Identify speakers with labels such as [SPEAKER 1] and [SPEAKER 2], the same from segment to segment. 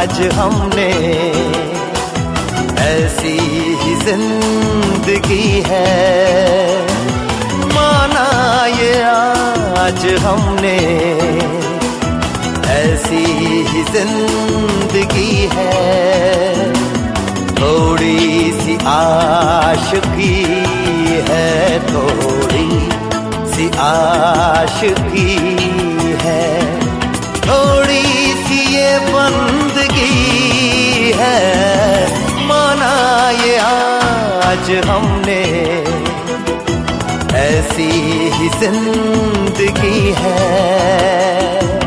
[SPEAKER 1] आज हमने, ऐसी ही जिंदगी है। माना ये आज हमने, ऐसी ही जिंदगी है। थोड़ी सी आशिकी है, थोड़ी सी आशिकी है, थोड़ी सी ये बंदगी है। माना ये आज हमने, ऐसी ही जिंदगी है।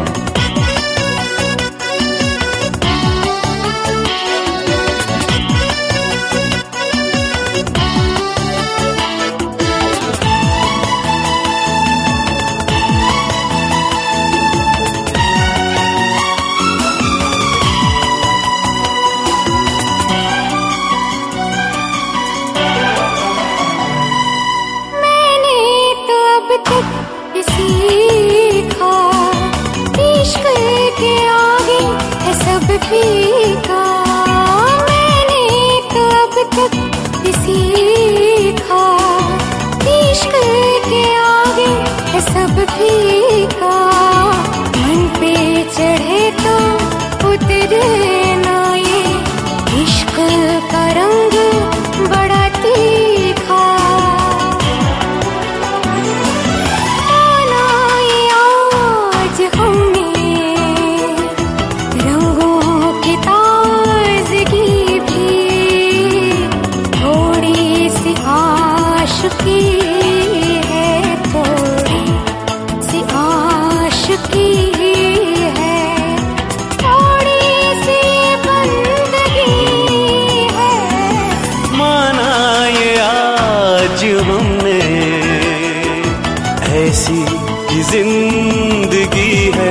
[SPEAKER 2] सीखा इश्क के आगे है सब फीका। मैंने तो अब तक सीखा इश्क के आगे है सब फीका। मन पे चढ़े तो उतरे ना ये इश्क का रंग बड़ा तीखा।
[SPEAKER 1] ऐसी ही जिंदगी है।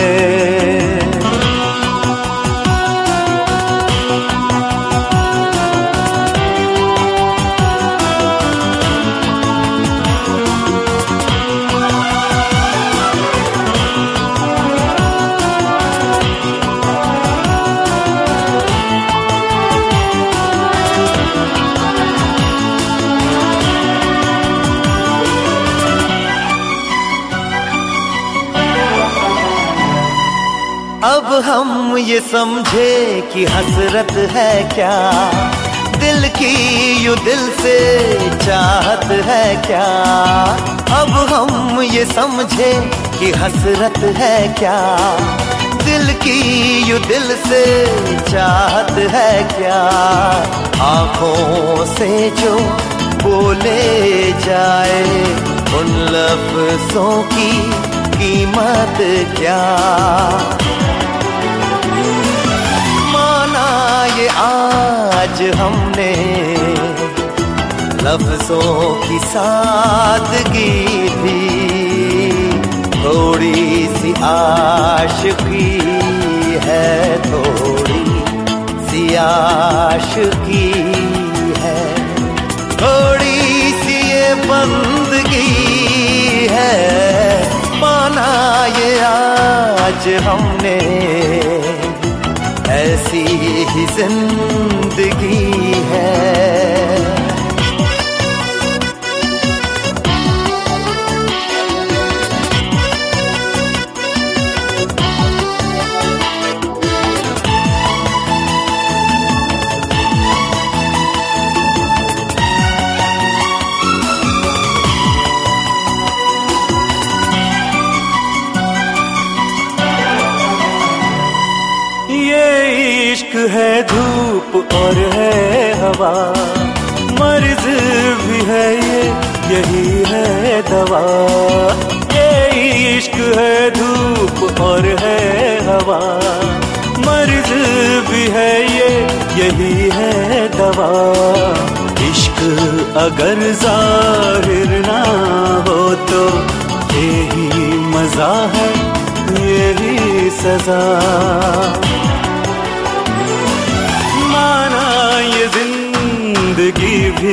[SPEAKER 1] अब हम ये समझे कि हसरत है क्या, दिल की यूं दिल से चाहत है क्या। अब हम ये समझे कि हसरत है क्या, दिल की यूं दिल से चाहत है क्या। आँखों से जो बोले जाए उन लफ्ज़ों की कीमत क्या। ये आज हमने लफ्ज़ों की सादगी भी, थोड़ी सी आशिकी है, थोड़ी सी आशिकी है, थोड़ी सी ये बंदगी है। माना ये आज हमने, ऐसी ही जिंदगी है। इश्क है धूप और है हवा, मर्ज भी है ये, यही है दवा। ये इश्क है धूप और है हवा, मर्ज भी है ये, यही है दवा। इश्क अगर जाहिर ना हो तो यही मजा है, यही सजा। ये जिंदगी भी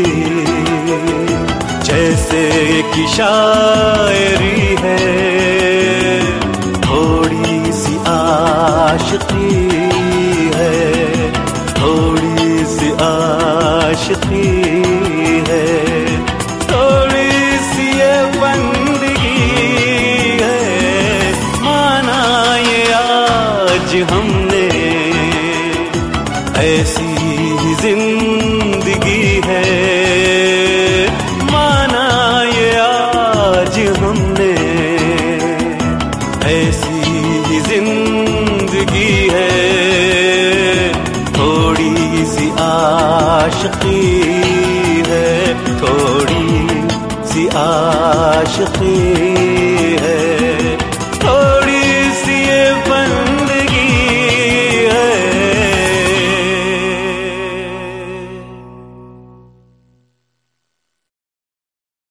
[SPEAKER 1] जैसे कि शायरी है, थोड़ी सी आशिकी है। आज हमने, ऐसी ही जिंदगी है, थोड़ी सी आशिकी है, थोड़ी सी आशिकी